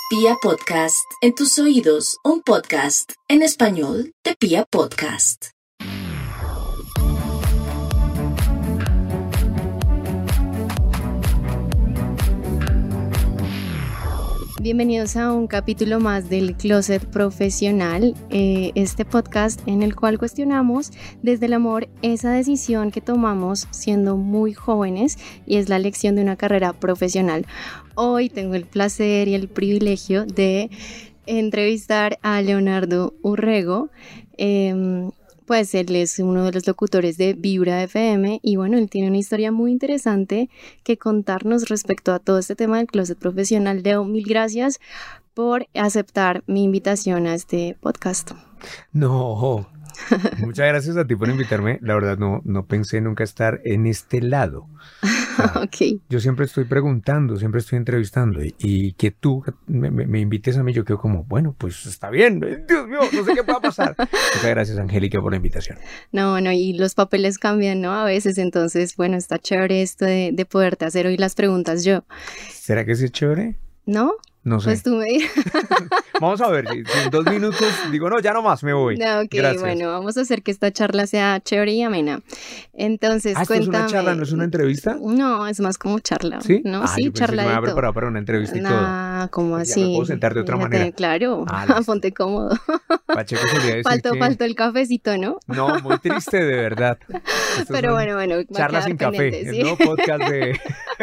Pia Podcast, en tus oídos, un podcast en español de Pia Podcast. Bienvenidos a un capítulo más del Closet Profesional, este podcast en el cual cuestionamos desde el amor esa decisión que tomamos siendo muy jóvenes y es la elección de una carrera profesional. Hoy tengo el placer y el privilegio de entrevistar a Leonardo Urrego. Pues él es uno de los locutores de Vibra FM y bueno, él tiene una historia muy interesante que contarnos respecto a todo este tema del closet profesional. Leo, mil gracias por aceptar mi invitación a este podcast. No, muchas gracias a ti por invitarme. La verdad no pensé nunca estar en este lado. Okay. Yo siempre estoy preguntando, siempre estoy entrevistando y que tú me invites a mí, yo quedo como, bueno, pues está bien, Dios mío, no sé qué va a pasar. Muchas gracias, Angélica, por la invitación. No, y los papeles cambian, ¿no? A veces, entonces, bueno, está chévere esto de poderte hacer hoy las preguntas yo. ¿Será que sí es chévere? ¿No? No sé. Pues tú me dirás. Vamos a ver, si en 2 minutos digo, no, ya no más, me voy. No, ok, gracias. Bueno, vamos a hacer que esta charla sea chévere y amena. Entonces, ¿esto cuéntame. es una charla, no es una entrevista? No, es más como charla. ¿Sí? No, sí, yo pensé charladito. que me había preparado para una entrevista y todo. Ah, ¿cómo Ya así? me puedo sentar de otra manera. Claro, ponte cómodo. Pacheco solía decir Faltó el cafecito, ¿no? No, muy triste, de verdad. Pero bueno. Charlas sin café, ¿sí? El nuevo podcast de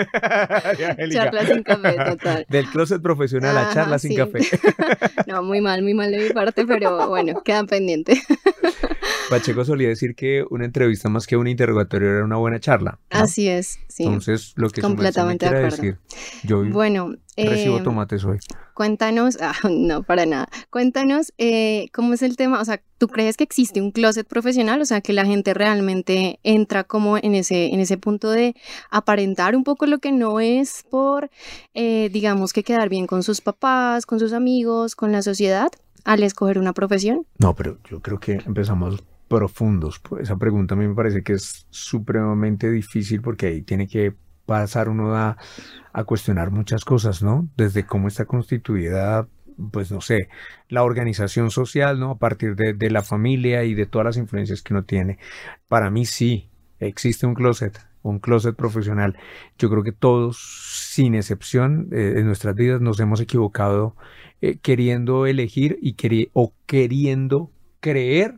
Charlas sin café, total. Del closet profesional a charlas sin café. No, muy mal de mi parte, pero bueno, quedan pendientes. Pacheco solía decir que una entrevista más que un interrogatorio era una buena charla, ¿no? Así es, sí. Entonces, lo que completamente me quiere de acuerdo. decir, yo recibo tomates hoy. Cuéntanos, no, para nada. Cuéntanos cómo es el tema, o sea, ¿tú crees que existe un closet profesional? O sea, que la gente realmente entra como en ese punto de aparentar un poco lo que no es por, digamos, que quedar bien con sus papás, con sus amigos, con la sociedad, al escoger una profesión. No, pero yo creo que empezamos profundos. Pues esa pregunta a mí me parece que es supremamente difícil porque ahí tiene que pasar uno a cuestionar muchas cosas, ¿no? Desde cómo está constituida, pues no sé, la organización social, ¿no? A partir de la familia y de todas las influencias que uno tiene. Para mí sí, existe un closet profesional. Yo creo que todos, sin excepción, en nuestras vidas nos hemos equivocado queriendo elegir y queriendo creer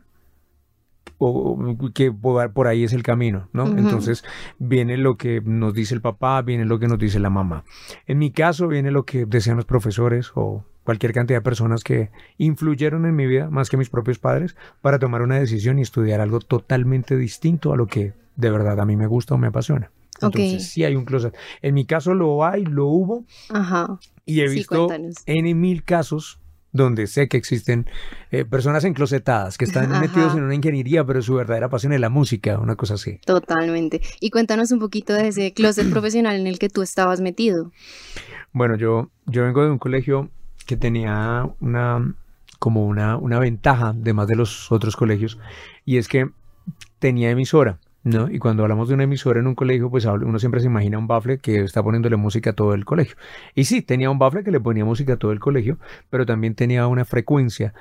o que por ahí es el camino, ¿no? Uh-huh. Entonces viene lo que nos dice el papá, viene lo que nos dice la mamá. En mi caso viene lo que decían los profesores o cualquier cantidad de personas que influyeron en mi vida más que mis propios padres para tomar una decisión y estudiar algo totalmente distinto a lo que de verdad a mí me gusta o me apasiona. Entonces sí hay un closet. En mi caso lo hubo. Ajá. Y he visto en 1000 casos donde sé que existen personas enclosetadas que están metidos en una ingeniería, pero su verdadera pasión es la música, una cosa así. Totalmente. Y cuéntanos un poquito de ese closet profesional en el que tú estabas metido. Bueno, yo vengo de un colegio que tenía una ventaja de más de los otros colegios, y es que tenía emisora, ¿no? Y cuando hablamos de una emisora en un colegio, pues uno siempre se imagina un bafle que está poniéndole música a todo el colegio. Y sí, tenía un bafle que le ponía música a todo el colegio, pero también tenía una frecuencia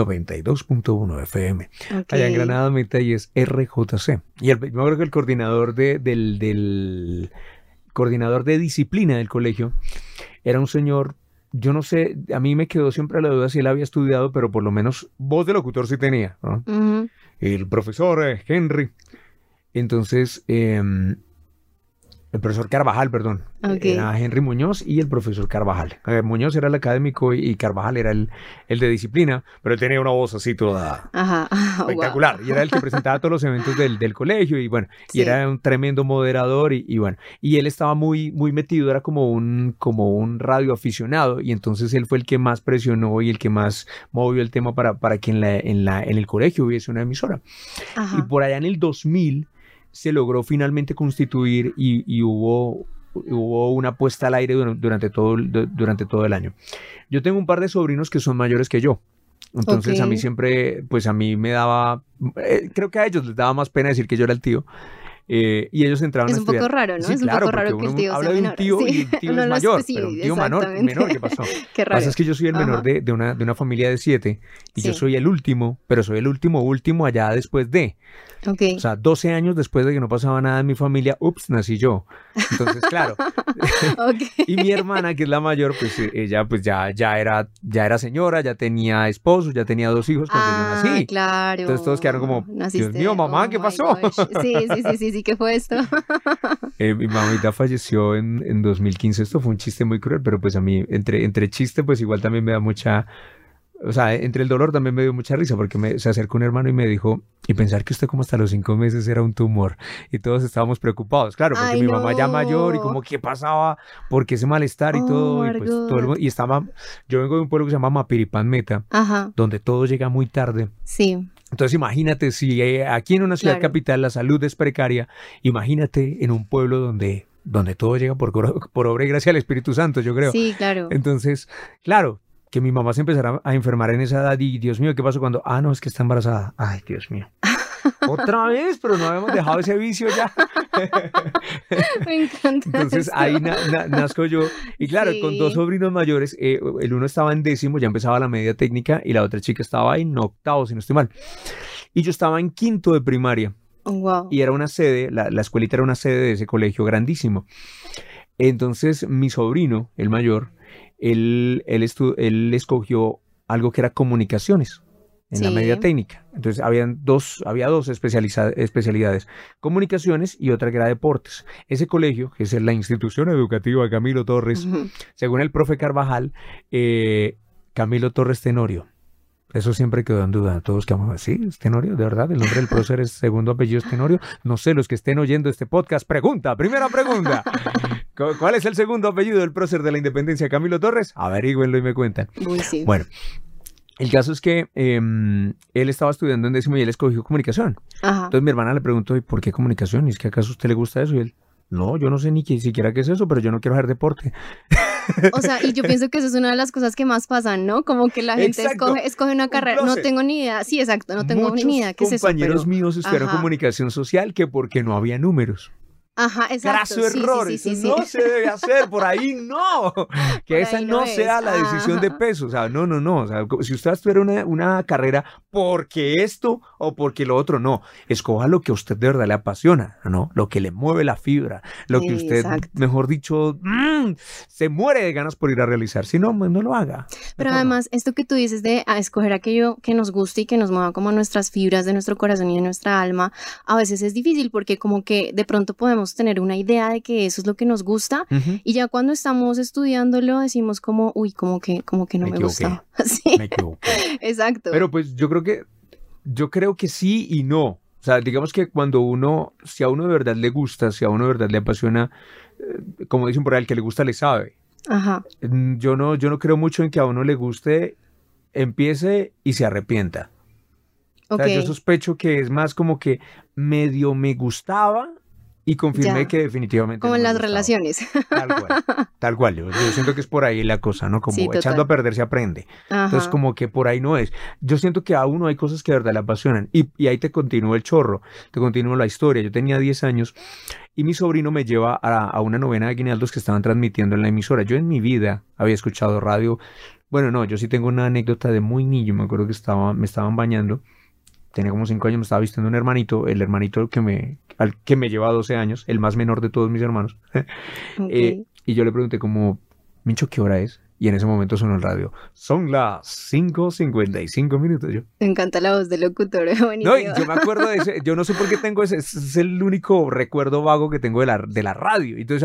92.1 FM. Allá en Granada Meta y es RJC. Y yo creo que el coordinador del coordinador de disciplina del colegio era un señor, yo no sé, a mí me quedó siempre la duda si él había estudiado, pero por lo menos voz de locutor sí tenía, ¿no? Uh-huh. El profesor Henry. Entonces, el profesor Carvajal, perdón, era Henry Muñoz y el profesor Carvajal. Muñoz era el académico y Carvajal era el de disciplina, pero él tenía una voz así toda espectacular. Wow. Y era el que presentaba todos los eventos del colegio y bueno, sí. Y era un tremendo moderador y bueno. Y él estaba muy, muy metido, era como un radioaficionado y entonces él fue el que más presionó y el que más movió el tema para que en el colegio hubiese una emisora. Ajá. Y por allá en el 2000 se logró finalmente constituir y hubo una puesta al aire durante todo el año. Yo tengo un par de sobrinos que son mayores que yo. Entonces a mí siempre, pues a mí me daba, creo que a ellos les daba más pena decir que yo era el tío. Y ellos entraron Es a un poco estudiar. raro, ¿no? Sí, Es un claro, poco raro porque que el uno tío habla sea de un menor. tío Sí. y el tío Uno es lo mayor, sí, pero un tío menor, exactamente. ¿qué pasó? Qué Lo que pasa raro. es que yo soy el menor Ajá. de una familia de 7 y yo Sí, soy el último, pero soy el último allá después de. ok. O sea, 12 años después de que no pasaba nada en mi familia, ups, nací yo. Entonces, claro. Ok. Y mi hermana, que es la mayor, pues ella pues ya era señora, ya tenía esposo, ya tenía 2 hijos cuando yo Ah, nací. Entonces todos quedaron claro. como, Dios mío, Naciste. mamá, Oh ¿qué my pasó? gosh. Sí, ¿qué fue esto? Mi mamita falleció en 2015. Esto fue un chiste muy cruel, pero pues a mí, entre chiste, pues igual también me da mucha... O sea, entre el dolor también me dio mucha risa porque se acercó un hermano y me dijo, y pensar que usted como hasta los 5 meses era un tumor. Y todos estábamos preocupados, claro, porque Ay, mi mamá ya mayor y no. como qué pasaba, por qué ese malestar y Oh, todo. Y pues todo el Margot. mundo, y estaba, yo vengo de un pueblo que se llama Mapiripán Meta, Ajá, donde todo llega muy tarde. sí, Entonces imagínate, si aquí en una ciudad claro. capital la salud es precaria, imagínate en un pueblo donde todo llega por obra y gracia del Espíritu Santo, yo creo. Sí, claro. Entonces, claro, que mi mamá se empezara a enfermar en esa edad y Dios mío, ¿qué pasó cuando? Ah, no, es que está embarazada. Ay, Dios mío. Otra vez, pero no habíamos dejado ese vicio ya. Me encanta Entonces esto. ahí nazco yo. Y claro, con 2 Sí. sobrinos mayores, el uno estaba en 10º, ya empezaba la media técnica, y la otra chica estaba en 8º, si no estoy mal. Y yo estaba en 5º de primaria. Wow. Y era una sede, la escuelita era una sede de ese colegio grandísimo. Entonces mi sobrino, el mayor, él escogió algo que era comunicaciones en la media Sí. técnica. Entonces había dos especialidades, comunicaciones y otra que era deportes. Ese colegio, que es la institución educativa Camilo Torres, Ujú. según el profe Carvajal, Camilo Torres Tenorio. Eso siempre quedó en duda. Todos quedamos, ¿sí? ¿Es Tenorio? ¿De verdad? ¿El nombre del prócer es segundo apellido es Tenorio? No sé, los que estén oyendo este podcast, primera pregunta. ¿Cuál es el segundo apellido del prócer de la Independencia, Camilo Torres? Averígüenlo y me cuentan. Uy, sí. Bueno, el caso es que él estaba estudiando en 10º y él escogió comunicación. Ajá. Entonces mi hermana le preguntó, ¿y por qué comunicación? ¿Y es que acaso a usted le gusta eso? Y él, no, yo no sé ni siquiera qué es eso, pero yo no quiero hacer deporte. O sea, y yo pienso que eso es una de las cosas que más pasan, ¿no? Como que la gente Exacto. escoge una carrera. No closet. tengo ni idea. Sí, exacto, no tengo Muchos ni idea qué es eso. compañeros Pero... míos estudiaron Ajá. comunicación social que porque no había números. Ajá, exacto. Graso Sí, error, sí, sí, eso sí, no sí. se debe hacer, por ahí no. Que Por esa ahí no no es. sea la decisión de Ajá. peso, o sea, no. O sea, si usted estuviera una carrera porque esto o porque lo otro, no. Escoja lo que a usted de verdad le apasiona, ¿no? Lo que le mueve la fibra, lo que usted, Exacto. mejor dicho, se muere de ganas por ir a realizar. Si no, pues no lo haga. Pero Mejor no. además, esto que tú dices de escoger aquello que nos guste y que nos mueva como nuestras fibras de nuestro corazón y de nuestra alma, a veces es difícil porque como que de pronto podemos tener una idea de que eso es lo que nos gusta Ujú. y ya cuando estamos estudiándolo decimos como, uy, como que no Me me equivoqué. gusta. Sí, Me equivoqué. exacto. Pero pues yo creo que sí y no. O sea, digamos que si a uno de verdad le gusta, si a uno de verdad le apasiona, como dicen por ahí, el que le gusta le sabe. Ajá, Yo no creo mucho en que a uno le guste, empiece y se arrepienta. O ok, sea, yo sospecho que es más como que medio me gustaba y confirmé ya. que definitivamente Como no en me las gustaba. relaciones. Tal cual. Yo siento que es por ahí la cosa, ¿no? Como Sí, echando a total. perder se aprende. Entonces, Ajá, como que por ahí no es. Yo siento que a uno hay cosas que de verdad le apasionan. Y ahí te continúa el chorro, te continúa la historia. Yo tenía 10 años y mi sobrino me lleva a una novena de aguinaldos que estaban transmitiendo en la emisora. Yo en mi vida había escuchado radio. Bueno, no, yo sí tengo una anécdota de muy niño. Me acuerdo que me estaban bañando. Tenía como 5 años, me estaba vistiendo un hermanito, el hermanito al que me lleva 12 años, el más menor de todos mis hermanos. ok. Y yo le pregunté como, Mincho, ¿qué hora es? Y en ese momento sonó el radio. Son las 5:55. Yo, Me encanta la voz del locutor, buenísimo. no, y yo me acuerdo de ese, yo no sé por qué tengo ese es el único recuerdo vago que tengo de la radio. Entonces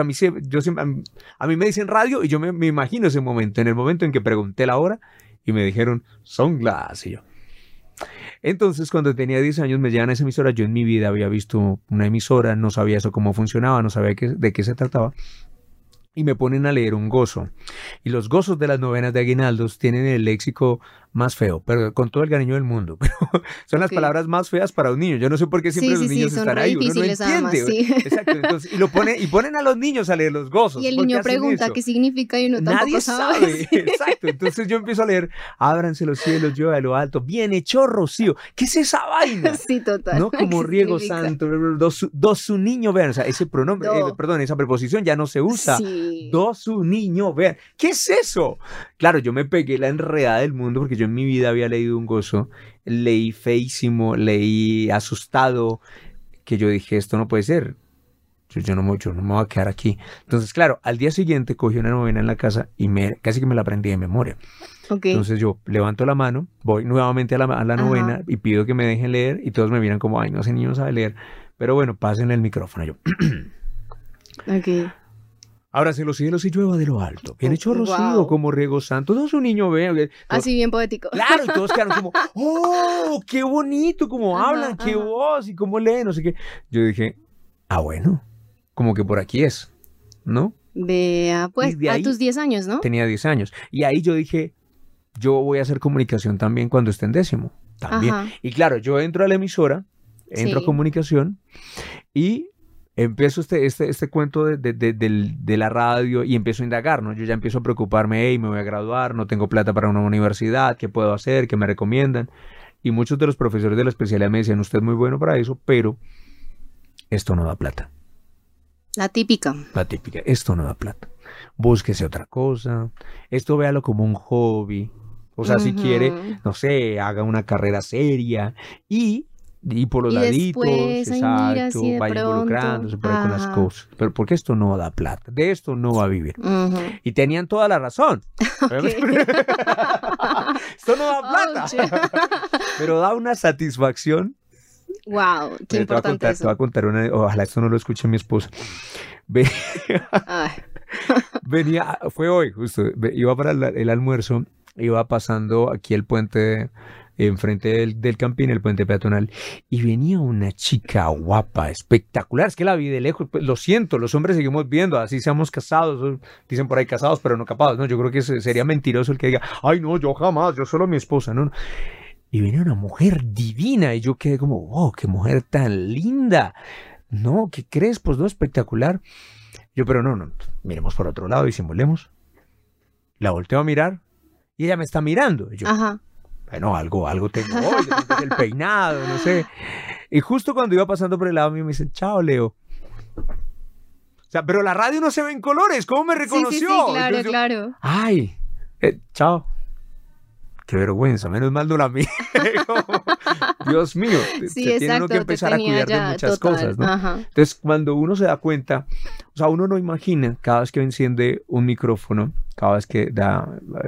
a mí me dicen radio y yo me imagino ese momento, en el momento en que pregunté la hora y me dijeron, son las, y yo. Entonces, cuando tenía 10 años me llevan a esa emisora. Yo en mi vida había visto una emisora, no sabía eso cómo funcionaba, no sabía de qué se trataba. y me ponen a leer un gozo. Y los gozos de las novenas de aguinaldos tienen el léxico más feo, pero con todo el cariño del mundo. Pero son las palabras más feas para un niño. Yo no sé por qué siempre los niños están ahí. Uno no entiende. Además, sí. Exacto. Entonces, y ponen a los niños a leer los gozos. Y el niño pregunta qué significa y uno tampoco sabe. Exacto. Entonces yo empiezo a leer, ábranse los cielos, llueva de lo alto, bien hecho rocío. ¿Qué es esa vaina? Sí, total. ¿No? Como riego santo, dos su niño, vean, o sea, ese pronombre, esa preposición ya no se usa. Sí. Dos su niño, vean. ¿Qué es eso? Claro, yo me pegué la enredada del mundo porque yo en mi vida había leído un gozo, leí feísimo, leí asustado, que yo dije, esto no puede ser. Yo no me voy a quedar aquí. Entonces, claro, al día siguiente cogí una novena en la casa y casi que me la aprendí de memoria. Okay. Entonces yo levanto la mano, voy nuevamente a la novena y pido que me dejen leer y todos me miran como, ay, no, ese niño no sabe leer. Pero bueno, pasen el micrófono. Yo, ok. ábrase los cielos y llueva de lo alto. Bien hecho rocío, como riego santo. Todo su niño ve. Así bien poético. Claro, y todos quedaron como, ¡oh, qué bonito! Cómo hablan, qué voz y cómo leen, no sé qué. Yo dije, bueno, como que por aquí es, ¿no? Vea, pues, a tus 10 años, ¿no? Tenía 10 años. Y ahí yo dije, yo voy a hacer comunicación también cuando esté en décimo. También. Ajá. Y claro, yo entro a la emisora, entro a comunicación y empiezo este cuento de la radio y empiezo a indagar, ¿no? Yo ya empiezo a preocuparme, hey, me voy a graduar, no tengo plata para una universidad, ¿qué puedo hacer? ¿Qué me recomiendan? Y muchos de los profesores de la especialidad me decían, usted es muy bueno para eso, pero esto no da plata. La típica, esto no da plata. Búsquese otra cosa, esto véalo como un hobby. O sea, si quiere, no sé, haga una carrera seria y por los laditos, exacto, vaya involucrándose por ahí con las cosas. Pero porque esto no da plata, de esto no va a vivir. Y tenían toda la razón. Esto no da plata. Pero da una satisfacción. Wow, qué importante eso. Te voy a contar una, ojalá esto no lo escuche mi esposa. Venía, fue hoy justo, iba para el almuerzo, iba pasando aquí el puente enfrente del Campín, el puente peatonal, y venía una chica guapa, espectacular, es que la vi de lejos, pues, lo siento, los hombres seguimos viendo, así seamos casados, dicen por ahí casados, pero no capados, ¿no? Yo creo que sería mentiroso el que diga, ay no, yo jamás, yo solo mi esposa, no. Y venía una mujer divina, y yo quedé como, wow, qué mujer tan linda, no, ¿qué crees? Pues no, espectacular. Yo, pero no, miremos por otro lado, disimulemos. La volteo a mirar, y ella me está mirando, y yo, bueno, algo tengo hoy, el peinado, no sé. Y justo cuando iba pasando por el lado mío me dicen, chao, Leo. O sea, pero la radio no se ve en colores, ¿cómo me reconoció? Sí, claro, entonces, claro. Ay, chao. Qué vergüenza, menos mal no la vi. Dios mío, se tiene uno que empezar a cuidar de muchas cosas, ¿no? Entonces, cuando uno se da cuenta, o sea, uno no imagina cada vez que enciende un micrófono, cada vez que da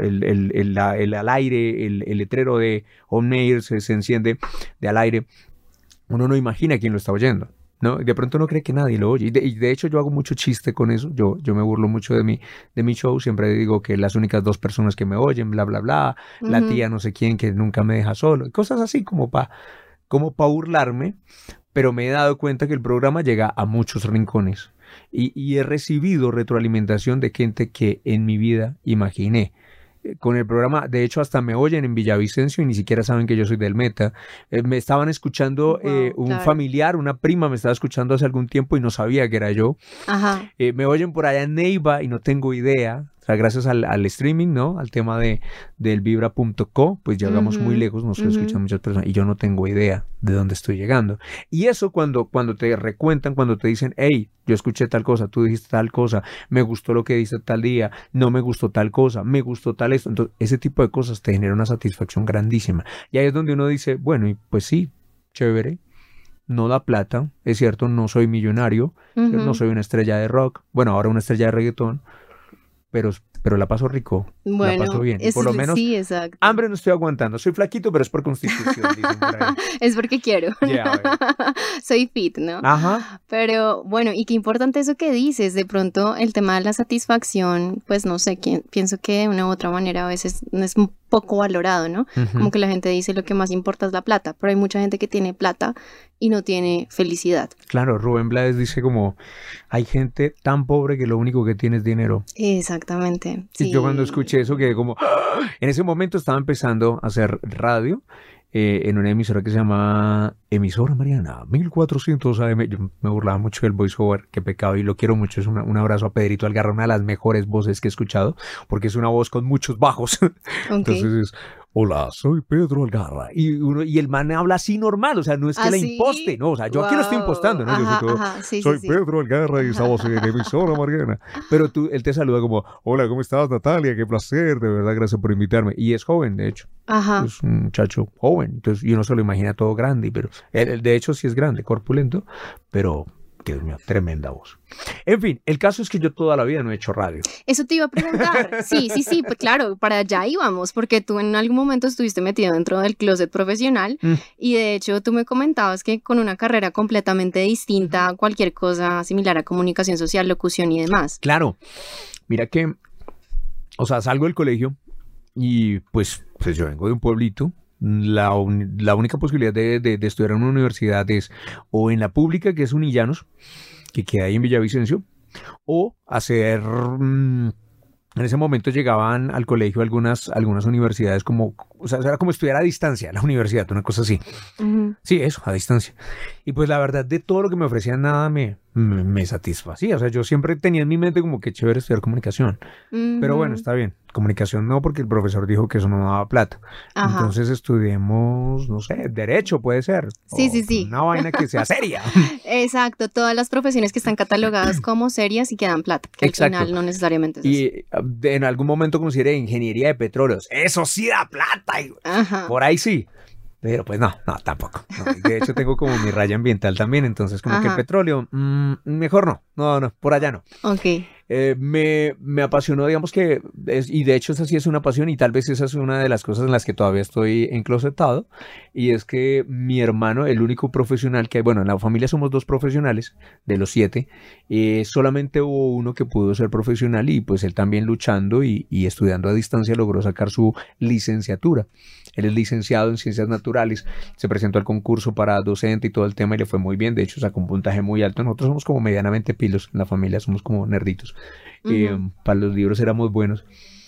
al aire, el letrero de On Air se enciende de al aire, uno no imagina quién lo está oyendo, ¿no? De pronto no cree que nadie lo oye. Y de hecho yo hago mucho chiste con eso. Yo me burlo mucho de mi show. Siempre digo que las únicas 2 personas que me oyen, bla, bla, bla. La tía no sé quién que nunca me deja solo. Cosas así como para burlarme. Pero me he dado cuenta que el programa llega a muchos rincones. Y he recibido retroalimentación de gente que en mi vida imaginé. Con el programa, de hecho hasta me oyen en Villavicencio y ni siquiera saben que yo soy del Meta. Me estaban escuchando un familiar, una prima me estaba escuchando hace algún tiempo y no sabía que era yo. Me oyen por allá en Neiva y no tengo idea. O sea, gracias al streaming, ¿no? Al tema del vibra.co, pues llegamos muy lejos, nos escuchan muchas personas y yo no tengo idea de dónde estoy llegando. Y eso cuando te recuentan, cuando te dicen, hey, yo escuché tal cosa, tú dijiste tal cosa, me gustó lo que dijiste tal día, no me gustó tal cosa, me gustó tal esto. Entonces, ese tipo de cosas te genera una satisfacción grandísima. Y ahí es donde uno dice, bueno, y pues sí, chévere. No da plata, es cierto, no soy millonario, no soy una estrella de rock, bueno, ahora una estrella de reggaetón, pero la paso rico, bueno, la paso bien. Por lo menos, sí, exacto. Hambre no estoy aguantando. Soy flaquito, pero es por constitución, dicen por ahí. Es porque quiero. Soy fit, ¿no? Ajá. Pero bueno, y qué importante eso que dices. De pronto, el tema de la satisfacción, pues no sé, pienso que de una u otra manera a veces es poco valorado, ¿no? Como que la gente dice lo que más importa es la plata, pero hay mucha gente que tiene plata y no tiene felicidad. Claro, Rubén Blades dice como, hay gente tan pobre que lo único que tiene es dinero. Exactamente. Y yo cuando escuché eso quedé como, ¡ah! En ese momento estaba empezando a hacer radio en una emisora que se llama Emisora Mariana, 1400 AM. Yo me burlaba mucho del voiceover, qué pecado, y lo quiero mucho. Es un abrazo a Pedrito Algarra, una de las mejores voces que he escuchado, porque es una voz con muchos bajos. Entonces es, hola, soy Pedro Algarra. Y el man habla así normal, o sea, no es que la imposte, no, o sea, yo aquí lo estoy impostando, ¿no? Ajá, yo soy todo, soy Pedro Algarra y estamos en Emisora Mariana. Pero él te saluda como, hola, ¿cómo estás, Natalia? Qué placer, de verdad, gracias por invitarme. Y es joven, de hecho. Ajá. Es un muchacho joven, entonces y uno se lo imagina todo grande, pero él de hecho sí es grande, corpulento, pero Dios mío, tremenda voz. En fin, el caso es que yo toda la vida no he hecho radio. Eso te iba a preguntar. Sí, pues claro, para allá íbamos, porque tú en algún momento estuviste metido dentro del closet profesional y de hecho tú me comentabas que con una carrera completamente distinta a cualquier cosa similar a comunicación social, locución y demás. Claro, mira que, o sea, salgo del colegio y pues yo vengo de un pueblito. La única posibilidad de estudiar en una universidad es o en la pública, que es Unillanos, que queda ahí en Villavicencio, o hacer... en ese momento llegaban al colegio algunas universidades como, o sea, era como estudiar a distancia, la universidad, una cosa así. Sí, eso, a distancia. Y pues la verdad, de todo lo que me ofrecían, nada me satisfacía. O sea, yo siempre tenía en mi mente como que chévere estudiar comunicación. Pero bueno, está bien. Comunicación no, porque el profesor dijo que eso no daba plata. Ajá. Entonces estudiemos, no sé, derecho puede ser. Sí. Una vaina que sea seria. Exacto, todas las profesiones que están catalogadas como serias y que dan plata, que exacto. Al final no necesariamente es y en algún momento consideré ingeniería de petróleos. Eso sí da plata. Ajá. Por ahí sí. Pero pues no, tampoco. No. De hecho tengo como mi raya ambiental también, entonces como que el petróleo, mejor no, por allá no. Ok. Me apasionó, digamos que, y de hecho esa sí es una pasión y tal vez esa es una de las cosas en las que todavía estoy enclosetado, y es que mi hermano, el único profesional que hay, bueno, en la familia somos 2 profesionales de los 7, solamente hubo uno que pudo ser profesional y pues él también luchando y estudiando a distancia logró sacar su licenciatura. Él es licenciado en Ciencias Naturales, se presentó al concurso para docente y todo el tema y le fue muy bien, de hecho sacó un puntaje muy alto. Nosotros somos como medianamente pilos en la familia, somos como nerditos. Para los libros éramos buenos.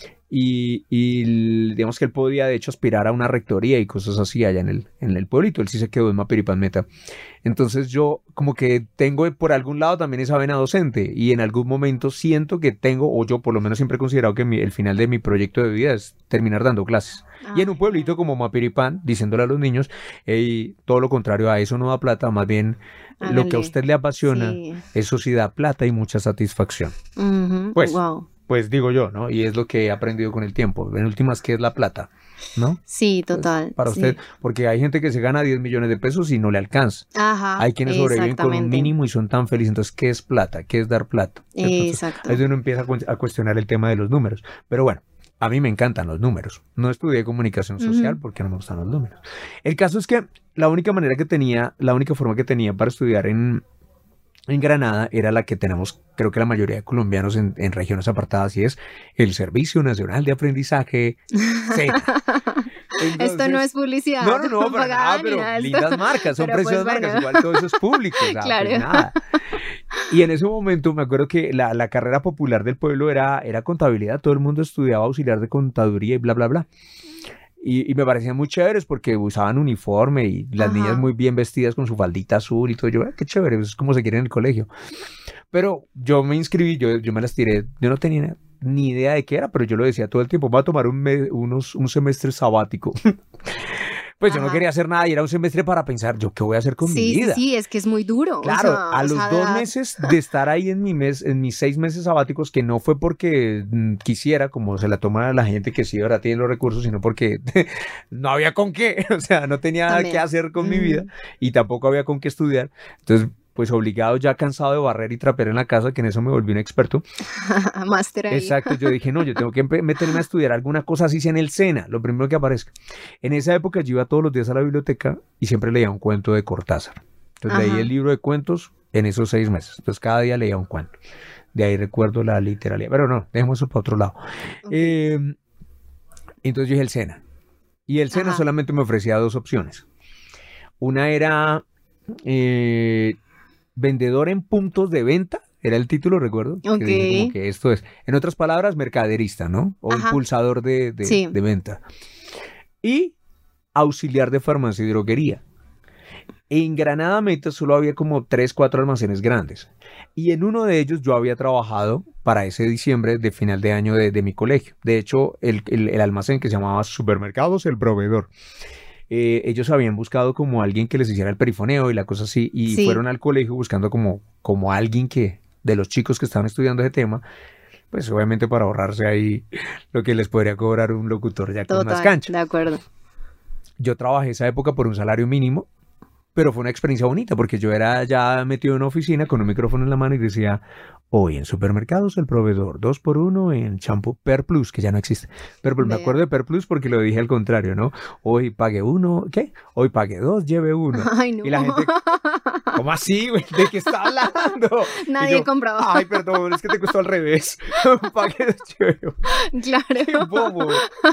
Y digamos que él podía de hecho aspirar a una rectoría y cosas así allá en el pueblito. Él sí se quedó en Mapiripán Meta. Entonces yo como que tengo por algún lado también esa vena docente y en algún momento siento que tengo, o yo por lo menos siempre he considerado que el final de mi proyecto de vida es terminar dando clases. Y en un pueblito como Mapiripán, diciéndole a los niños, todo lo contrario, a eso no da plata, más bien lo que a usted le apasiona, eso sí da plata y mucha satisfacción. Pues... Wow. Pues digo yo, ¿no? Y es lo que he aprendido con el tiempo. En últimas, ¿qué es la plata? ¿No? Sí, total. Pues para usted, porque hay gente que se gana 10 millones de pesos y no le alcanza. Ajá. Hay quienes sobreviven con un mínimo y son tan felices. Entonces, ¿qué es plata? ¿Qué es dar plata? Entonces, exacto. ahí uno empieza a cuestionar el tema de los números. Pero bueno, a mí me encantan los números. No estudié comunicación social porque no me gustan los números. El caso es que la única forma que tenía para estudiar en Granada era la que tenemos, creo que la mayoría de colombianos en regiones apartadas, y es el Servicio Nacional de Aprendizaje. Sí. Entonces, esto no es publicidad. No, para nada, pero lindas marcas, son preciosas marcas, igual todo eso es público. O sea, claro. Pues nada. Y en ese momento me acuerdo que la carrera popular del pueblo era contabilidad, todo el mundo estudiaba auxiliar de contaduría y bla, bla, bla. Y me parecían muy chéveres porque usaban uniforme y las niñas muy bien vestidas con su faldita azul y todo. Yo, qué chévere, es como se quiere en el colegio. Pero yo me inscribí, yo me las tiré, yo no tenía ni idea de qué era, pero yo lo decía todo el tiempo, voy a tomar un semestre sabático. Pues yo no quería hacer nada y era un semestre para pensar, ¿yo qué voy a hacer con mi vida? Sí, es que es muy duro. Claro, a los 2 meses de estar ahí en mis 6 meses sabáticos, que no fue porque quisiera, como se la toma la gente que sí ahora tiene los recursos, sino porque no había con qué, o sea, no tenía nada que hacer con mi vida y tampoco había con qué estudiar. Entonces, pues obligado, ya cansado de barrer y trapear en la casa, que en eso me volví un experto. Máster ahí. Exacto, yo dije, no, yo tengo que meterme a estudiar alguna cosa así sea en el SENA, lo primero que aparezca. En esa época yo iba todos los días a la biblioteca y siempre leía un cuento de Cortázar. Entonces leí el libro de cuentos en esos 6 meses. Entonces cada día leía un cuento. De ahí recuerdo la literalidad. Pero no, dejemos eso para otro lado. Entonces yo dije el SENA. Y el SENA solamente me ofrecía 2 opciones. Una era vendedor en puntos de venta, era el título, recuerdo. Ok. Que dije como que esto es, en otras palabras, mercaderista, ¿no? O impulsador de venta. Y auxiliar de farmacia y droguería. En Granada Meta solo había como 3, 4 almacenes grandes. Y en uno de ellos yo había trabajado para ese diciembre de final de año de mi colegio. De hecho, el almacén que se llamaba Supermercados El Proveedor. Ellos habían buscado como alguien que les hiciera el perifoneo y la cosa así. Y fueron al colegio buscando como alguien que, de los chicos que estaban estudiando ese tema, pues obviamente para ahorrarse ahí lo que les podría cobrar un locutor ya con más cancha. De acuerdo. Yo trabajé esa época por un salario mínimo, pero fue una experiencia bonita porque yo era ya metido en una oficina con un micrófono en la mano y decía, hoy en Supermercados El Proveedor, 2x1 en champú Per Plus, que ya no existe. Pero me acuerdo de Per Plus porque lo dije al contrario, ¿no? Hoy pague 1, ¿qué? Hoy pague 2, lleve 1. Ay, no. Y la gente, ¿cómo así, güey? ¿De qué está hablando? Nadie compraba. Ay, perdón, es que te costó al revés. Pague 2, lleve 1. Claro. ¡Qué bobo!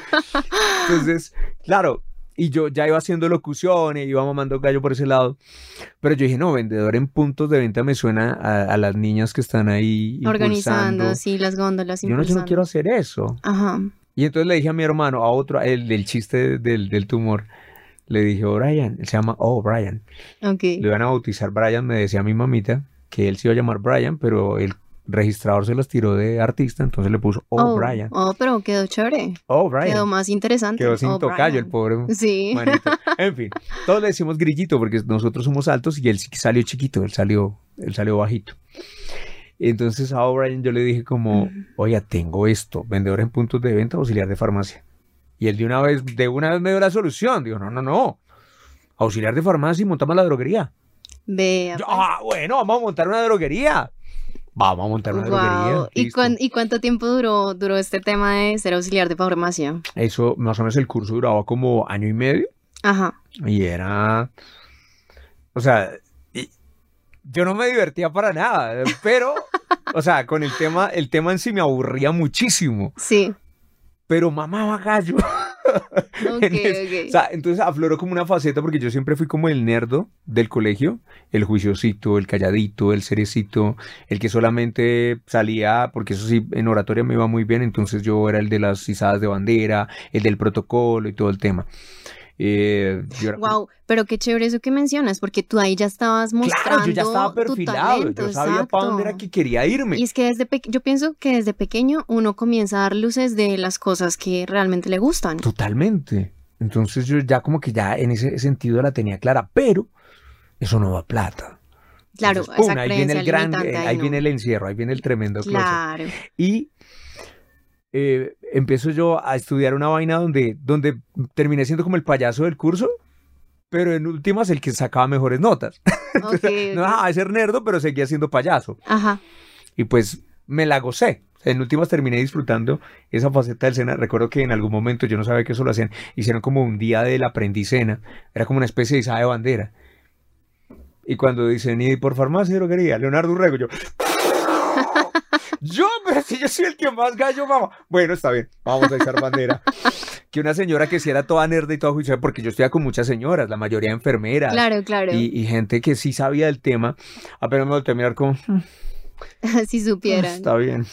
Entonces, claro, y yo ya iba haciendo locuciones, iba mamando gallo por ese lado, pero yo dije, no, vendedor en puntos de venta me suena a las niñas que están ahí organizando, sí, las góndolas yo no quiero hacer eso. Ajá. Y entonces le dije a mi hermano, a otro, el del chiste del tumor, le dije, Brian, él se llama Brian. Okay. Le iban a bautizar Brian, me decía mi mamita que él se iba a llamar Brian, pero el registrador se las tiró de artista, entonces le puso Brian. Pero quedó chévere. Brian. Quedó más interesante. Quedó sin tocayo el pobre manito. En fin, todos le decimos grillito porque nosotros somos altos y él sí salió chiquito, él salió bajito. Entonces a Brian yo le dije como, oiga, tengo esto, vendedor en puntos de venta, auxiliar de farmacia. Y él de una vez me dio la solución. Digo, no, auxiliar de farmacia y montamos la droguería. Vea. Bueno, vamos a montar una droguería. Vamos a montar una droguería. ¿Y cuánto tiempo duró este tema de ser auxiliar de farmacia? Eso, más o menos el curso duraba como 1 año y medio. Ajá. Y era, o sea, yo no me divertía para nada, pero, o sea, con el tema en sí me aburría muchísimo. Sí. Pero mamaba gallo. Okay. O sea, entonces afloró como una faceta porque yo siempre fui como el nerdo del colegio, el juiciosito, el calladito, el cerecito, el que solamente salía, porque eso sí, en oratoria me iba muy bien, entonces yo era el de las izadas de bandera, el del protocolo y todo el tema. Wow, pero qué chévere eso que mencionas, porque tú ahí ya estabas mostrando. Claro, yo ya estaba perfilado, tu talento, yo sabía para dónde era que quería irme. Y es que yo pienso que desde pequeño uno comienza a dar luces de las cosas que realmente le gustan. Totalmente. Entonces yo ya como que ya en ese sentido la tenía clara, pero eso no da plata. Claro, entonces, esa ahí viene el gran, ahí no. viene el encierro, ahí viene el tremendo closet. Claro. Y empiezo yo a estudiar una vaina donde terminé siendo como el payaso del curso, pero en últimas el que sacaba mejores notas. Entonces, no dejaba de ser nerdo, pero seguía siendo payaso. Ajá. Y pues me la gocé. En últimas terminé disfrutando esa faceta del SENA. Recuerdo que en algún momento, yo no sabía que eso lo hacían, hicieron como un día del aprendiz-SENA. Era como una especie de izada de bandera. Y cuando dicen, y por farmacia y droguería, Leonardo Urrego, pero si yo soy el que más gallo mama. Bueno, está bien, vamos a echar bandera. Que una señora que sí era toda nerd y toda juiciosa, porque yo estudiaba con muchas señoras, la mayoría enfermeras. Claro. Y gente que sí sabía del tema, apenas me volteé a mirar como... Si supieran. Está bien.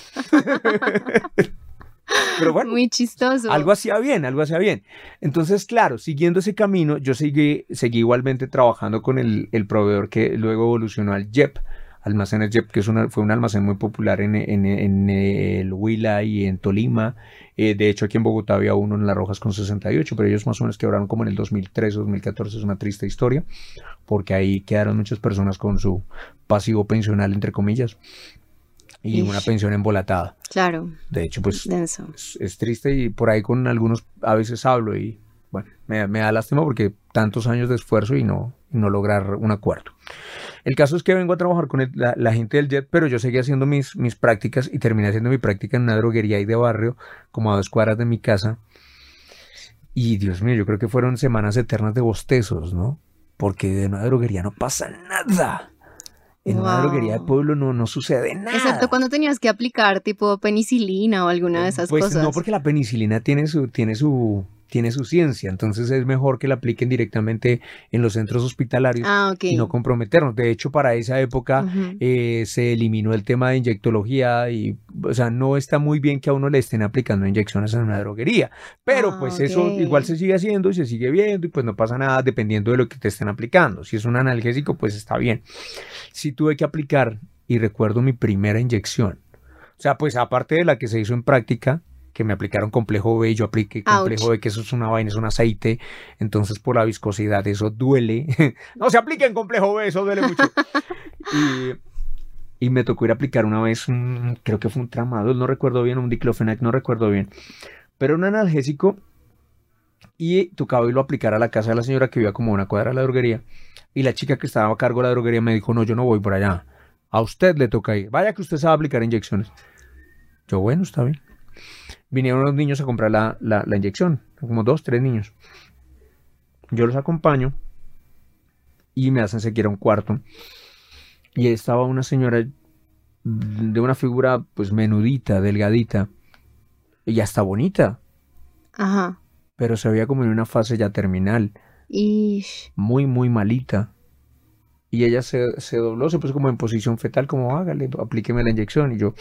Pero bueno, muy chistoso. Algo hacía bien. Entonces, claro, siguiendo ese camino, yo seguí igualmente trabajando con el proveedor que luego evolucionó al JEP, Almacenes JEP, que fue un almacén muy popular en el Huila y en Tolima. De hecho, aquí en Bogotá había uno en Las Rojas con 68, pero ellos más o menos quebraron como en el 2013, 2014. Es una triste historia, porque ahí quedaron muchas personas con su pasivo pensional, entre comillas, y una pensión embolatada. Claro. De hecho, pues denso. Es triste, y por ahí con algunos a veces hablo y bueno, me da lástima porque tantos años de esfuerzo y no lograr un acuerdo. El caso es que vengo a trabajar con la gente del JET, pero yo seguí haciendo mis prácticas y terminé haciendo mi práctica en una droguería ahí de barrio, como a 2 cuadras de mi casa. Y Dios mío, yo creo que fueron semanas eternas de bostezos, ¿no? Porque de una droguería no pasa nada. En una droguería de pueblo no sucede nada. Excepto cuando tenías que aplicar tipo penicilina o alguna de esas pues cosas. No, porque la penicilina tiene su ciencia, entonces es mejor que la apliquen directamente en los centros hospitalarios y no comprometernos. De hecho, para esa época se eliminó el tema de inyectología y, o sea, no está muy bien que a uno le estén aplicando inyecciones en una droguería, pero pues eso igual se sigue haciendo y se sigue viendo y pues no pasa nada dependiendo de lo que te estén aplicando. Si es un analgésico, pues está bien. Sí tuve que aplicar y recuerdo mi primera inyección. O sea, pues aparte de la que se hizo en práctica, que me aplicaron complejo B, yo apliqué complejo B, que eso es una vaina, es un aceite, entonces por la viscosidad eso duele. No se apliquen complejo B, eso duele mucho. Y me tocó ir a aplicar una vez, creo que fue un tramadol, no recuerdo bien, un diclofenac, no recuerdo bien, pero un analgésico, y tocaba irlo a aplicar a la casa de la señora que vivía como a una cuadra de la droguería, y la chica que estaba a cargo de la droguería me dijo, no, yo no voy por allá, a usted le toca ir, vaya que usted sabe aplicar inyecciones. Yo, bueno, está bien. Vinieron los niños a comprar la inyección, como 2, 3 niños. Yo los acompaño y me hacen seguir a un cuarto. Y estaba una señora de una figura pues menudita, delgadita, y ya está bonita. Ajá. Pero se veía como en una fase ya terminal. Ish. Muy, muy malita. Y ella se dobló, se puso como en posición fetal, como hágale, aplíqueme la inyección. Y yo...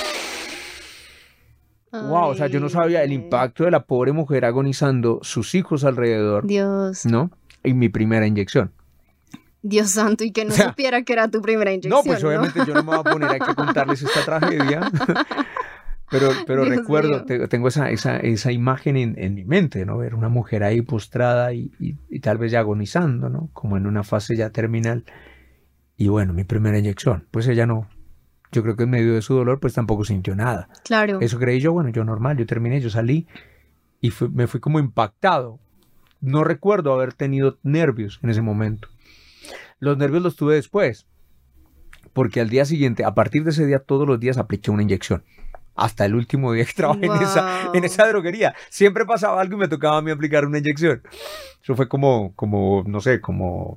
Wow, o sea, yo no sabía el impacto de la pobre mujer agonizando, sus hijos alrededor. Dios. ¿No? Y mi primera inyección. Dios santo, y que no supiera que era tu primera inyección. No, pues obviamente yo no me voy a poner aquí a contarles esta tragedia. Pero recuerdo, tengo esa imagen en mi mente, ¿no? Ver una mujer ahí postrada y tal vez ya agonizando, ¿no? Como en una fase ya terminal. Y bueno, mi primera inyección. Pues ella no. Yo creo que en medio de su dolor, pues tampoco sintió nada. Claro. Eso creí yo, bueno, yo normal, yo terminé, yo salí y me fui como impactado. No recuerdo haber tenido nervios en ese momento. Los nervios los tuve después, porque al día siguiente, a partir de ese día, todos los días apliqué una inyección. Hasta el último día que trabajé en esa droguería. Siempre pasaba algo y me tocaba a mí aplicar una inyección. Eso fue como no sé, como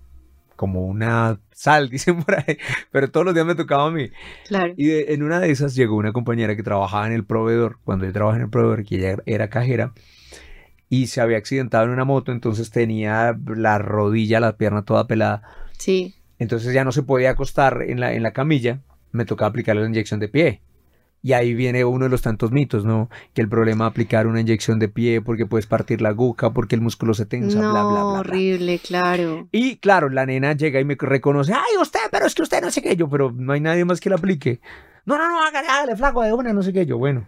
una sal, dicen por ahí, pero todos los días me tocaba a mí. Claro. Y en una de esas llegó una compañera que trabajaba en el proveedor, cuando yo trabajaba en el proveedor, que ella era cajera, y se había accidentado en una moto, entonces tenía la rodilla, la pierna toda pelada. Sí. Entonces ya no se podía acostar en la camilla, me tocaba aplicarle la inyección de pie. Y ahí viene uno de los tantos mitos, ¿no? Que el problema de aplicar una inyección de pie porque puedes partir la aguja, porque el músculo se tensa, bla, bla, bla, bla. Horrible, claro. Y claro, la nena llega y me reconoce, ¡ay, usted! Pero es que usted no sé qué. Yo, pero no hay nadie más que la aplique. No, hágale, flaco, de una, no sé qué. Yo, bueno.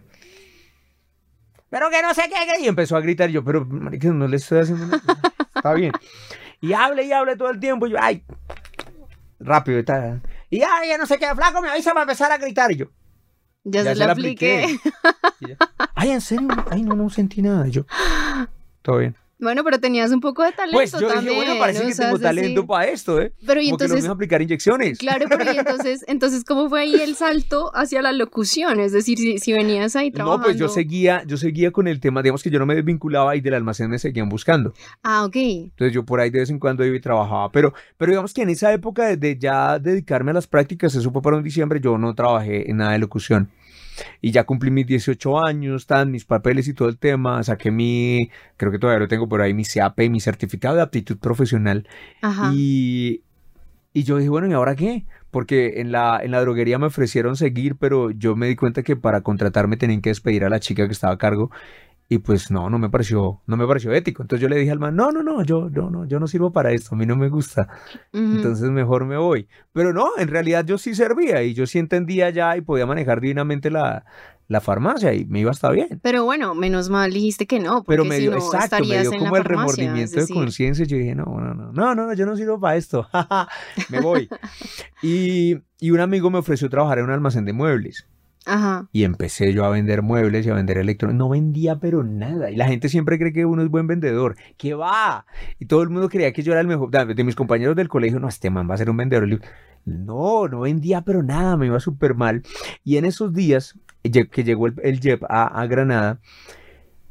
Pero que no sé qué. Y empezó a gritar yo, pero, marica, no le estoy haciendo nada. Está bien. Y hable todo el tiempo. Y yo, ¡ay! Rápido, está. Y ya no sé qué, flaco, me avisa para empezar a gritar. Y yo, ya se la apliqué. Ay, ¿en serio? Ay, no sentí nada. Y yo, todo bien. Bueno, pero tenías un poco de talento pues yo también. Dije, bueno, parece que tengo talento para esto, ¿eh? Pero y como entonces... que lo aplicar inyecciones. Claro, pero y entonces, ¿cómo fue ahí el salto hacia la locución? Es decir, si venías ahí trabajando... No, pues yo seguía con el tema, digamos que yo no me desvinculaba y del almacén me seguían buscando. Ah, ok. Entonces yo por ahí de vez en cuando iba y trabajaba, pero digamos que en esa época de ya dedicarme a las prácticas, eso fue para un diciembre, yo no trabajé en nada de locución. Y ya cumplí mis 18 años, están mis papeles y todo el tema, saqué creo que todavía lo tengo por ahí, mi CAP, mi certificado de aptitud profesional. Ajá. Y yo dije, bueno, ¿y ahora qué? Porque en la droguería me ofrecieron seguir, pero yo me di cuenta que para contratarme tenían que despedir a la chica que estaba a cargo. Y pues no me pareció ético. Entonces yo le dije al man, no, yo no sirvo para esto, a mí no me gusta. Entonces mejor me voy. Pero no, en realidad yo sí servía y yo sí entendía ya y podía manejar divinamente la farmacia y me iba hasta bien. Pero bueno, menos mal dijiste que no, porque pero me dio, si no exacto, me dio como el farmacia, remordimiento de conciencia. Yo dije, no, yo no sirvo para esto. Me voy. Y un amigo me ofreció trabajar en un almacén de muebles. Ajá. Y empecé yo a vender muebles y a vender electrónicos. No vendía pero nada. Y la gente siempre cree que uno es buen vendedor. ¿Qué va? Y todo el mundo creía que yo era el mejor. De mis compañeros del colegio, no, este man va a ser un vendedor. No vendía pero nada. Me iba súper mal. Y en esos días que llegó el JEP a Granada,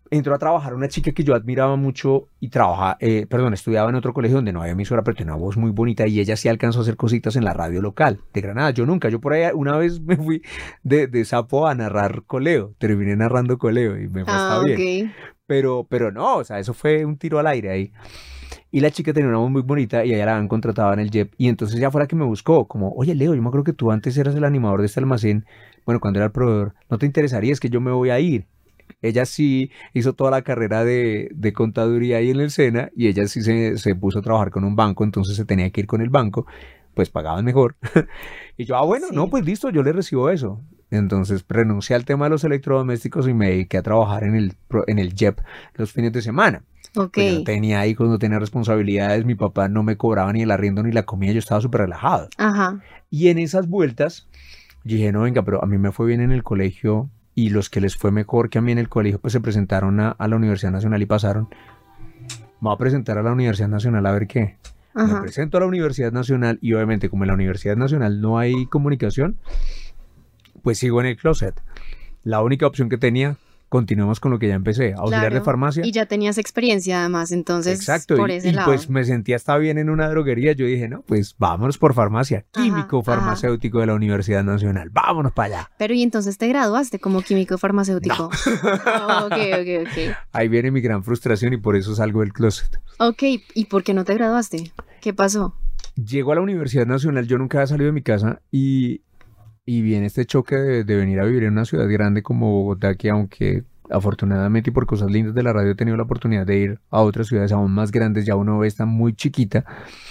entró a trabajar una chica que yo admiraba mucho y estudiaba en otro colegio donde no había emisora, pero tenía una voz muy bonita y ella sí alcanzó a hacer cositas en la radio local de Granada. Yo nunca, yo por ahí una vez me fui de sapo a narrar coleo, terminé narrando coleo y me fue hasta bien. Pero no, o sea, eso fue un tiro al aire ahí. Y la chica tenía una voz muy bonita y a ella la habían contratado en el JEP. Y entonces ya fuera que me buscó, como, oye Leo, yo me acuerdo que tú antes eras el animador de este almacén. Bueno, cuando era el proveedor, ¿no te interesaría? Es que yo me voy a ir. Ella sí hizo toda la carrera de contaduría ahí en el SENA y ella sí se puso a trabajar con un banco, entonces se tenía que ir con el banco, pues pagaban mejor. Y yo, bueno, no, pues listo, yo le recibo eso. Entonces renuncié al tema de los electrodomésticos y me dediqué a trabajar en el JEP los fines de semana. Pues yo no tenía hijos, no tenía responsabilidades, mi papá no me cobraba ni el arriendo ni la comida, yo estaba súper relajado. Y en esas vueltas, yo dije, no, venga, pero a mí me fue bien en el colegio y los que les fue mejor que a mí en el colegio, pues se presentaron a la Universidad Nacional y pasaron. Me voy a presentar a la Universidad Nacional a ver qué. Me presento a la Universidad Nacional y obviamente como en la Universidad Nacional no hay comunicación, pues sigo en el closet. La única opción que tenía, continuamos con lo que ya empecé, auxiliar de farmacia. Y ya tenías experiencia además, entonces. Exacto, por ese lado. Pues me sentía hasta bien en una droguería. Yo dije, no, pues vámonos por farmacia. Químico farmacéutico de la Universidad Nacional. Vámonos para allá. Pero y entonces te graduaste como químico farmacéutico. No. Ok. Ahí viene mi gran frustración y por eso salgo del closet. Ok, ¿y por qué no te graduaste? ¿Qué pasó? Llego a la Universidad Nacional, yo nunca había salido de mi casa y viene este choque de venir a vivir en una ciudad grande como Bogotá, que aunque afortunadamente y por cosas lindas de la radio he tenido la oportunidad de ir a otras ciudades aún más grandes, ya uno ve esta muy chiquita,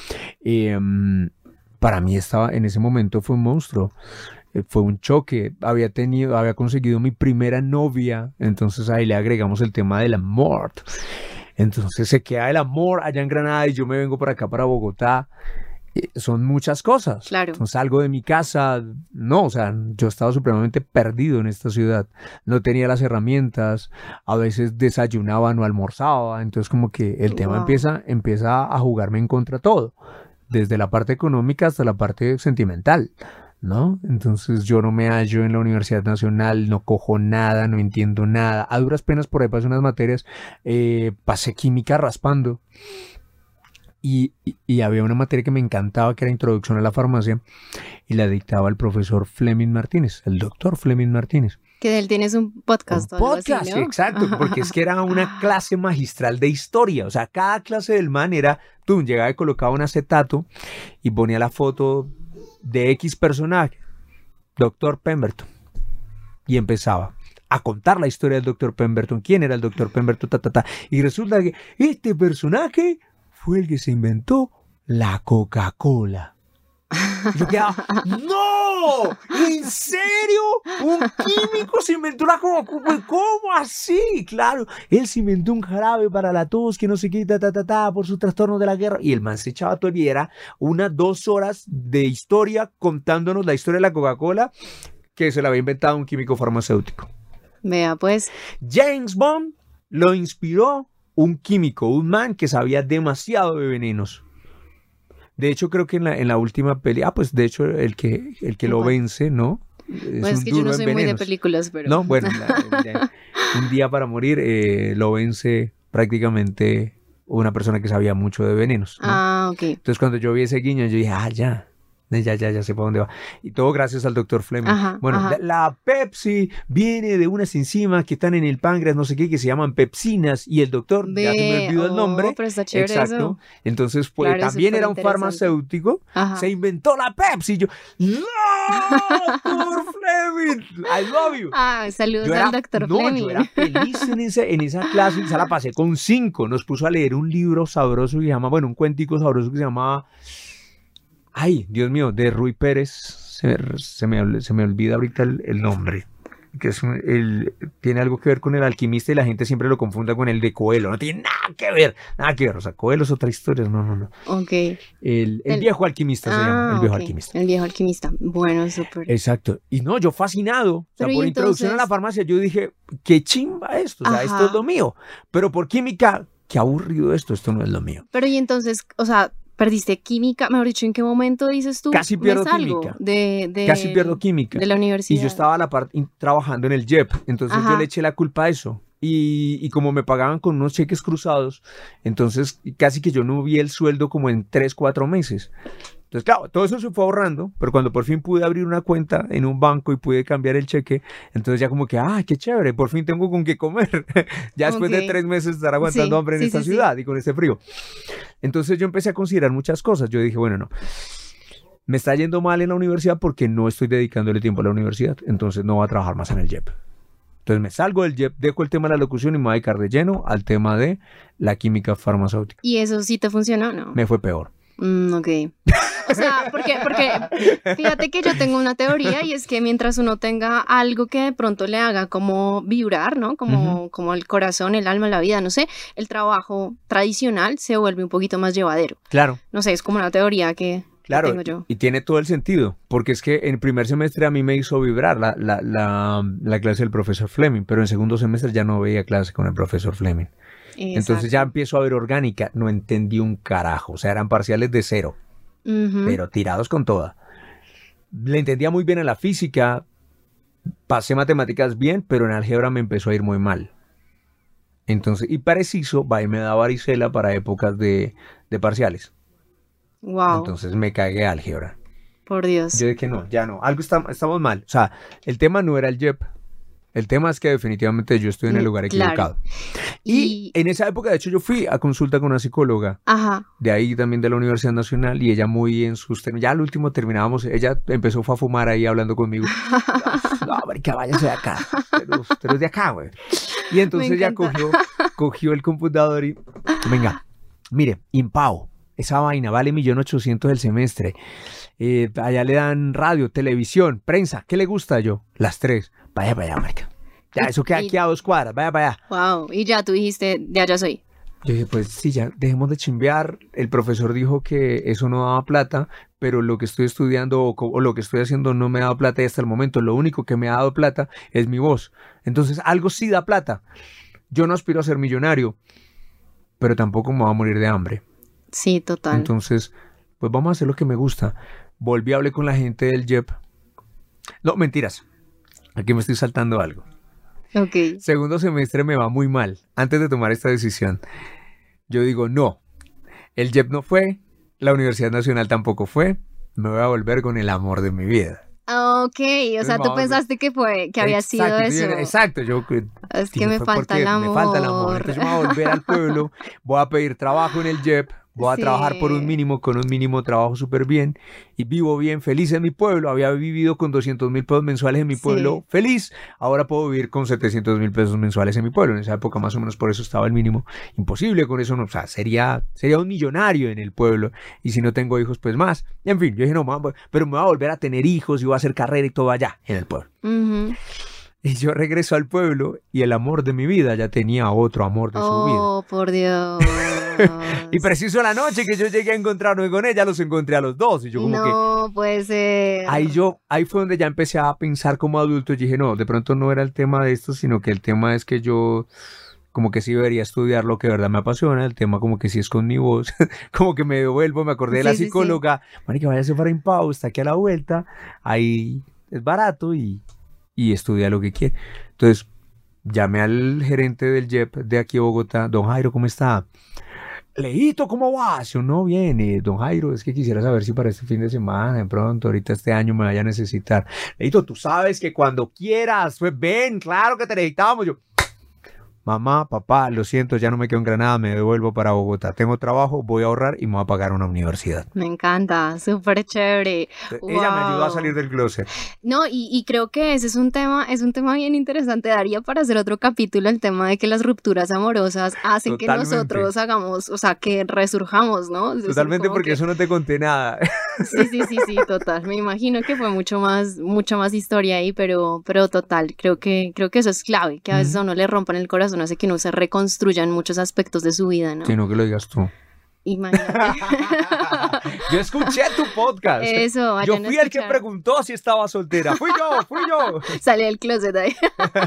para mí en ese momento fue un monstruo. Fue un choque, había conseguido mi primera novia, entonces ahí le agregamos el tema del amor. Entonces se queda el amor allá en Granada y yo me vengo para acá, para Bogotá. Son muchas cosas. Claro. Entonces salgo de mi casa, no, o sea, yo estaba supremamente perdido en esta ciudad. No tenía las herramientas, a veces desayunaba, no almorzaba, entonces como que el tema empieza a jugarme en contra todo, desde la parte económica hasta la parte sentimental, ¿no? Entonces yo no me hallo en la Universidad Nacional, no cojo nada, no entiendo nada. A duras penas por ahí pasé unas materias, pasé química raspando. Y había una materia que me encantaba, que era Introducción a la Farmacia, y la dictaba el profesor Fleming Martínez, el doctor Fleming Martínez. Que de él tienes un podcast. Un podcast, así, ¿no? Exacto, porque es que era una clase magistral de historia. O sea, cada clase del man era, llegaba y colocaba un acetato y ponía la foto de X personaje, doctor Pemberton, y empezaba a contar la historia del doctor Pemberton, quién era el doctor Pemberton, y resulta que este personaje fue el que se inventó la Coca-Cola. Yo quedaba, ¡no! ¿En serio? ¿Un químico se inventó la Coca-Cola? ¿Cómo así? Claro, él se inventó un jarabe para la tos, que no sé qué, por su trastorno de la guerra. Y el man se echaba todo el día, era 2 horas de historia contándonos la historia de la Coca-Cola que se la había inventado un químico farmacéutico. Vea, pues. James Bond lo inspiró un químico, un man que sabía demasiado de venenos. De hecho, creo que en la última peli, pues de hecho el que lo vence, ¿no? Es que yo no soy muy de películas, pero... No, bueno, Un día para morir lo vence prácticamente una persona que sabía mucho de venenos, ¿no? Ok. Entonces cuando yo vi ese guiño, yo dije, ya sé para dónde va. Y todo gracias al doctor Fleming. La Pepsi viene de unas enzimas que están en el páncreas, no sé qué, que se llaman pepsinas, y el doctor, ya se me olvidó el nombre. Pero está chévere. Exacto. Eso. Entonces, pues claro, también era un farmacéutico, se inventó la Pepsi. Yo, ¡no, doctor Fleming! I love you. Saludos al doctor Fleming. Yo era feliz en esa clase, y se la pasé con 5. Nos puso a leer un libro sabroso que se llama, un cuentico sabroso que se llamaba... Ay, Dios mío, de Ruy Pérez, se me olvida ahorita el nombre, que tiene algo que ver con el alquimista y la gente siempre lo confunda con el de Coelho, no tiene nada que ver, o sea, Coelho es otra historia, no. Ok. El viejo alquimista se llama, el viejo alquimista. El viejo alquimista, bueno, súper. Exacto, y no, yo fascinado, o sea, por introducción a la farmacia, yo dije, qué chimba esto, o sea, esto es lo mío, pero por química, qué aburrido esto no es lo mío. Pero y entonces, o sea... ¿Perdiste química? Mejor dicho, ¿en qué momento dices tú? Casi pierdo química. Casi pierdo química. De la universidad. Y yo estaba a la parte trabajando en el JEP. Entonces yo le eché la culpa a eso. Y como me pagaban con unos cheques cruzados, entonces casi que yo no vi el sueldo como en 3, 4 meses. Entonces, claro, todo eso se fue ahorrando, pero cuando por fin pude abrir una cuenta en un banco y pude cambiar el cheque, entonces ya como que, qué chévere, por fin tengo con qué comer. Ya después de 3 meses de estar aguantando hambre en esta ciudad y con este frío. Entonces yo empecé a considerar muchas cosas. Yo dije, bueno, no, me está yendo mal en la universidad porque no estoy dedicándole tiempo a la universidad, entonces no voy a trabajar más en el JEP. Entonces me salgo del JEP, dejo el tema de la locución y me voy a dedicar de lleno al tema de la química farmacéutica. ¿Y eso sí te funcionó o no? Me fue peor. Ok. O sea, porque fíjate que yo tengo una teoría y es que mientras uno tenga algo que de pronto le haga como vibrar, ¿no? Como el corazón, el alma, la vida, no sé, el trabajo tradicional se vuelve un poquito más llevadero. Claro. No sé, es como una teoría que tengo yo. Y tiene todo el sentido, porque es que en primer semestre a mí me hizo vibrar la clase del profesor Fleming, pero en segundo semestre ya no veía clase con el profesor Fleming. Exacto. Entonces ya empiezo a ver orgánica, no entendí un carajo, o sea, eran parciales de 0, pero tirados con toda. Le entendía muy bien a la física, pasé matemáticas bien, pero en álgebra me empezó a ir muy mal. Entonces, y preciso, va y me da varicela para épocas de parciales. Wow. Entonces me cagué álgebra. Por Dios. Yo dije, no, ya no, algo estamos mal. O sea, el tema no era el JEP. El tema es que definitivamente yo estoy en el lugar equivocado. Y en esa época, de hecho, yo fui a consulta con una psicóloga. Ajá. De ahí también de la Universidad Nacional, y ella muy en sus términos, ya al último terminábamos, ella empezó a fumar ahí hablando conmigo. No, marica, váyase de acá. Pero es de acá, güey. Y entonces ella cogió el computador y, venga, mire, Impao, esa vaina vale 1.800.000 el semestre. Allá le dan radio, televisión, prensa. ¿Qué le gusta yo? Las 3. Vaya para allá, marica. Ya, eso queda aquí a 2 cuadras. Vaya para allá. Wow. Y ya tú dijiste, ya soy. Yo dije, pues sí, ya dejemos de chimbear. El profesor dijo que eso no daba plata, pero lo que estoy estudiando o lo que estoy haciendo no me ha dado plata y hasta el momento lo único que me ha dado plata es mi voz. Entonces algo sí da plata. Yo no aspiro a ser millonario, pero tampoco me voy a morir de hambre. Sí, total. Entonces, pues vamos a hacer lo que me gusta. Volví a hablar con la gente del JEP. No, mentiras. Aquí me estoy saltando algo. Ok. Segundo semestre me va muy mal. Antes de tomar esta decisión, yo digo, no. El JEP no fue. La Universidad Nacional tampoco fue. Me voy a volver con el amor de mi vida. Ok, o sea, tú pensaste que había sido eso. Exacto, es que me falta el amor. Me falta el amor. Entonces yo me voy a volver al pueblo, voy a pedir trabajo en el JEP, voy a trabajar por un mínimo, con un mínimo trabajo súper bien, y vivo bien, feliz en mi pueblo. Había vivido con 200.000 pesos mensuales en mi pueblo, feliz. Ahora puedo vivir con 700.000 pesos mensuales en mi pueblo. En esa época más o menos por eso estaba el mínimo. Imposible con eso, no, o sea, sería un millonario en el pueblo. Y si no tengo hijos, pues más. Y en fin, yo dije, no, pero me voy a volver a tener hijos y voy a hacer carrera y todo allá, en el pueblo. Y yo regreso al pueblo y el amor de mi vida ya tenía otro amor de su vida. Oh, por Dios. Y preciso la noche que yo llegué a encontrarme con ella, los encontré a los dos. Y yo como no, puede ser. Ahí fue donde ya empecé a pensar como adulto. Y dije, no, de pronto no era el tema de esto, sino que el tema es que yo como que sí debería estudiar lo que de verdad me apasiona. El tema como que sí es con mi voz. Como que me devuelvo, me acordé de la psicóloga. Marica, váyase para Impao, está aquí a la vuelta. Ahí es barato y estudia lo que quiere. Entonces, llamé al gerente del JEP de aquí a Bogotá. Don Jairo, ¿cómo está? Leito, ¿cómo vas? Yo, no, viene. Don Jairo, es que quisiera saber si para este fin de semana, de pronto, ahorita este año me vaya a necesitar. Leito, tú sabes que cuando quieras, pues ven, claro que te necesitamos. Yo, mamá, papá, lo siento, ya no me quedo en Granada, me devuelvo para Bogotá. Tengo trabajo, voy a ahorrar y me voy a pagar una universidad. Me encanta, súper chévere. Ella me ayudó a salir del closet. No, y creo que ese es un tema bien interesante. Daría para hacer otro capítulo el tema de que las rupturas amorosas hacen que nosotros hagamos, o sea, que resurjamos, ¿no? Totalmente, porque eso no te conté nada. Sí, total. Me imagino que fue mucha más historia ahí, pero total, creo que eso es clave, que a veces a uno le rompan el corazón, hace que uno se reconstruya en muchos aspectos de su vida, ¿no? Sino que lo digas tú. Imagínate. Yo escuché tu podcast. Eso, yo fui el que preguntó si estaba soltera. Fui yo. Salí del closet ahí.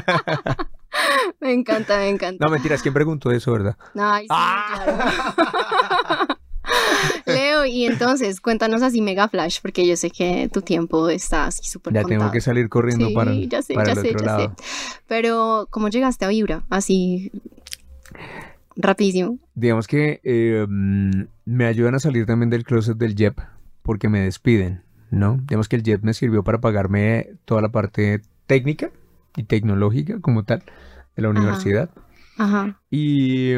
Me encanta. No, mentiras, ¿quién preguntó eso, verdad? Ay, sí, claro. Leo, Leo, y entonces cuéntanos así mega flash, porque yo sé que tu tiempo está así súper Ya contado. tengo que salir corriendo Sí, para ya sé, el ya sé, otro ya sé. lado. Pero, ¿cómo llegaste a Vibra? Así, rapidísimo. Digamos que me ayudan a salir también del closet del JEP porque me despiden, ¿no? Digamos que el JEP me sirvió para pagarme toda la parte técnica y tecnológica como tal de la universidad. Ajá. Y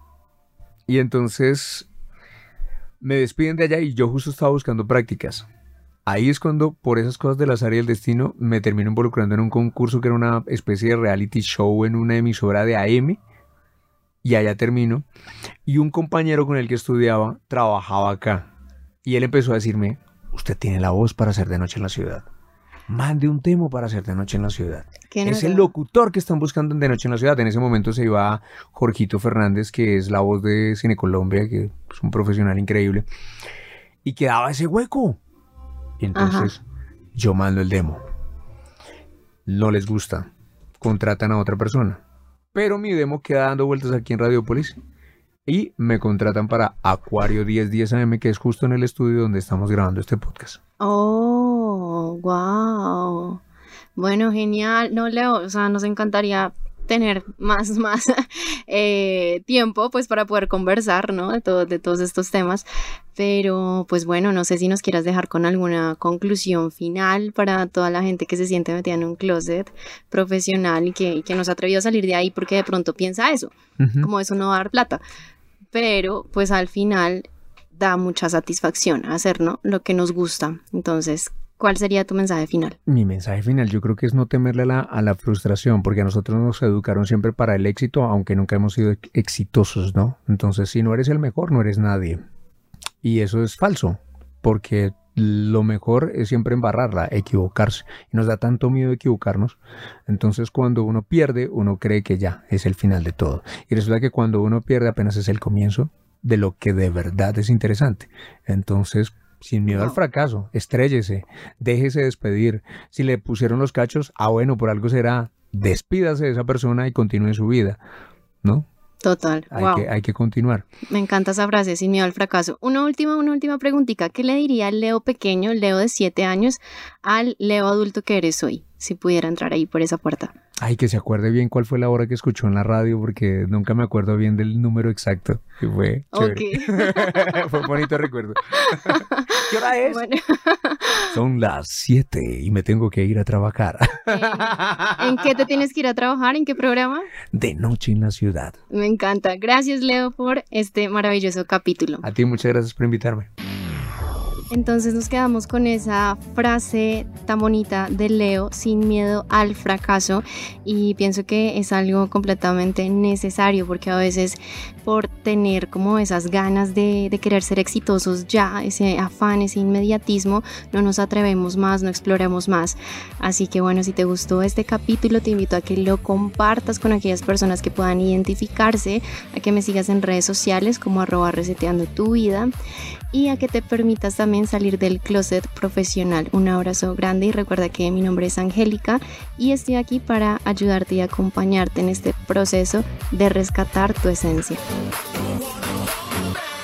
entonces me despiden de allá y yo justo estaba buscando prácticas. Ahí es cuando, por esas cosas del azar y el destino, me termino involucrando en un concurso que era una especie de reality show en una emisora de AM. Y allá termino. Y un compañero con el que estudiaba trabajaba acá. Y él empezó a decirme, usted tiene la voz para hacer de noche en la ciudad. Mande un demo para hacer de noche en la ciudad. Es el locutor que están buscando en De Noche en la Ciudad. En ese momento se iba Jorgito Fernández, que es la voz de Cine Colombia, que es un profesional increíble. Y quedaba ese hueco. Y entonces yo mando el demo. No les gusta. Contratan a otra persona. Pero mi demo queda dando vueltas aquí en Radiopolis. Y me contratan para Acuario 1010 AM, que es justo en el estudio donde estamos grabando este podcast. Oh, wow. Bueno, genial. No, Leo, o sea, nos encantaría tener más tiempo pues para poder conversar, ¿no? De todos estos temas, pero pues bueno, no sé si nos quieras dejar con alguna conclusión final para toda la gente que se siente metida en un closet profesional y que no se ha atrevido a salir de ahí porque de pronto piensa eso, como eso no va a dar plata, pero pues al final da mucha satisfacción hacer, ¿no? Lo que nos gusta. Entonces, ¿cuál sería tu mensaje final? Mi mensaje final yo creo que es no temerle a la frustración, porque a nosotros nos educaron siempre para el éxito, aunque nunca hemos sido exitosos, ¿no? Entonces, si no eres el mejor, no eres nadie. Y eso es falso, porque lo mejor es siempre embarrarla, equivocarse. Y nos da tanto miedo equivocarnos. Entonces, cuando uno pierde, uno cree que ya es el final de todo. Y resulta que cuando uno pierde apenas es el comienzo de lo que de verdad es interesante. Entonces, sin miedo al fracaso, estréllese, déjese despedir. Si le pusieron los cachos, bueno, por algo será. Despídase de esa persona y continúe su vida, ¿no? Total, hay que continuar. Me encanta esa frase, sin miedo al fracaso. Una última preguntita. ¿Qué le diría al Leo pequeño, el Leo de 7 años, al Leo adulto que eres hoy, si pudiera entrar ahí por esa puerta? Que se acuerde bien cuál fue la hora que escuchó en la radio, porque nunca me acuerdo bien del número exacto. Y fue chévere. Fue un bonito recuerdo. ¿Qué hora es? Bueno. Son las 7 y me tengo que ir a trabajar. ¿En qué te tienes que ir a trabajar? ¿En qué programa? De Noche en la Ciudad. Me encanta. Gracias, Leo, por este maravilloso capítulo. A ti muchas gracias por invitarme. Entonces nos quedamos con esa frase tan bonita de Leo, sin miedo al fracaso, y pienso que es algo completamente necesario, porque a veces por tener como esas ganas de querer ser exitosos ya, ese afán, ese inmediatismo, no nos atrevemos más, no exploramos más. Así que bueno, si te gustó este capítulo, te invito a que lo compartas con aquellas personas que puedan identificarse, a que me sigas en redes sociales como @reseteandotuvida, y a que te permitas también salir del closet profesional. Un abrazo grande y recuerda que mi nombre es Angélica y estoy aquí para ayudarte y acompañarte en este proceso de rescatar tu esencia.